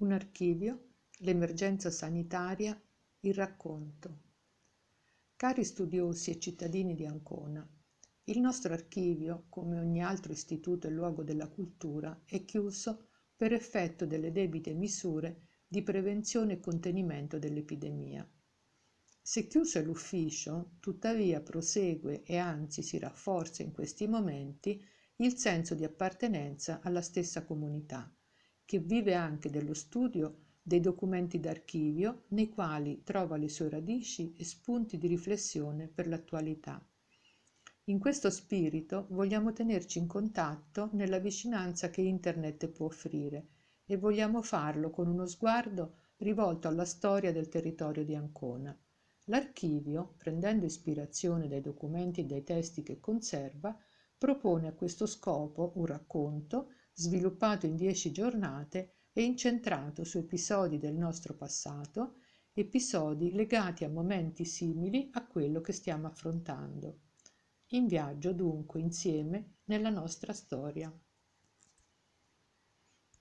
Un archivio, l'emergenza sanitaria, il racconto. Cari studiosi e cittadini di Ancona, il nostro archivio, come ogni altro istituto e luogo della cultura, è chiuso per effetto delle debite misure di prevenzione e contenimento dell'epidemia. Se chiuso è l'ufficio, tuttavia prosegue e anzi si rafforza in questi momenti il senso di appartenenza alla stessa comunità, che vive anche dello studio dei documenti d'archivio nei quali trova le sue radici e spunti di riflessione per l'attualità. In questo spirito vogliamo tenerci in contatto nella vicinanza che Internet può offrire e vogliamo farlo con uno sguardo rivolto alla storia del territorio di Ancona. L'archivio, prendendo ispirazione dai documenti e dai testi che conserva, propone a questo scopo un racconto sviluppato in 10 giornate e incentrato su episodi del nostro passato, episodi legati a momenti simili a quello che stiamo affrontando. In viaggio dunque insieme nella nostra storia.